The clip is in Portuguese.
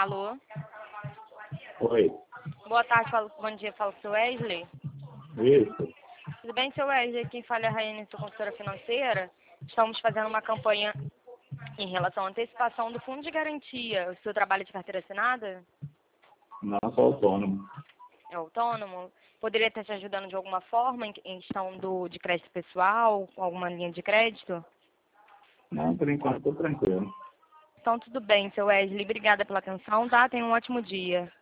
Alô? Oi. Boa tarde, bom dia, falo com o seu Wesley. Isso. Tudo bem, seu Wesley? Quem fala é a Raiane, sua consultora financeira. Estamos fazendo uma campanha em relação à antecipação do fundo de garantia. O seu trabalho é de carteira assinada? Não, sou autônomo. É autônomo? Poderia estar te ajudando de alguma forma em questão de crédito pessoal, com alguma linha de crédito? Não, por enquanto estou tranquilo. Então, tudo bem, seu Wesley. Obrigada pela atenção, tá? Tenha um ótimo dia.